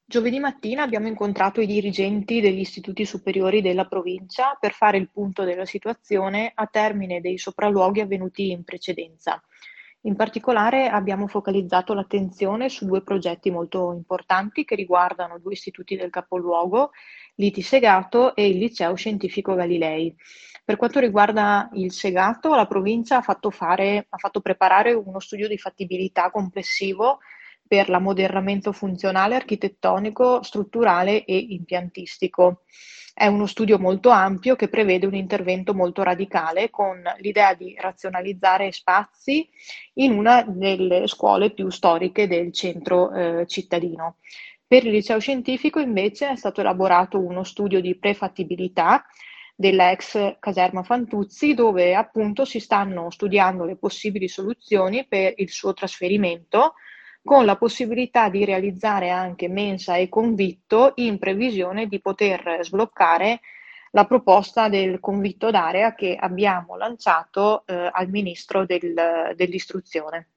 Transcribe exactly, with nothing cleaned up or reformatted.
Giovedì mattina abbiamo incontrato i dirigenti degli istituti superiori della provincia per fare il punto della situazione a termine dei sopralluoghi avvenuti in precedenza. In particolare abbiamo focalizzato l'attenzione su due progetti molto importanti che riguardano due istituti del capoluogo, l'I T Segato e il Liceo Scientifico Galilei. Per quanto riguarda il Segato, la provincia ha fatto fare, ha fatto preparare uno studio di fattibilità complessivo per l'ammodernamento funzionale, architettonico, strutturale e impiantistico. È uno studio molto ampio che prevede un intervento molto radicale con l'idea di razionalizzare spazi in una delle scuole più storiche del centro eh, cittadino. Per il liceo scientifico invece è stato elaborato uno studio di prefattibilità della ex caserma Fantuzzi, dove appunto si stanno studiando le possibili soluzioni per il suo trasferimento, con la possibilità di realizzare anche mensa e convitto in previsione di poter sbloccare la proposta del convitto d'area che abbiamo lanciato eh, al Ministro del- dell'Istruzione.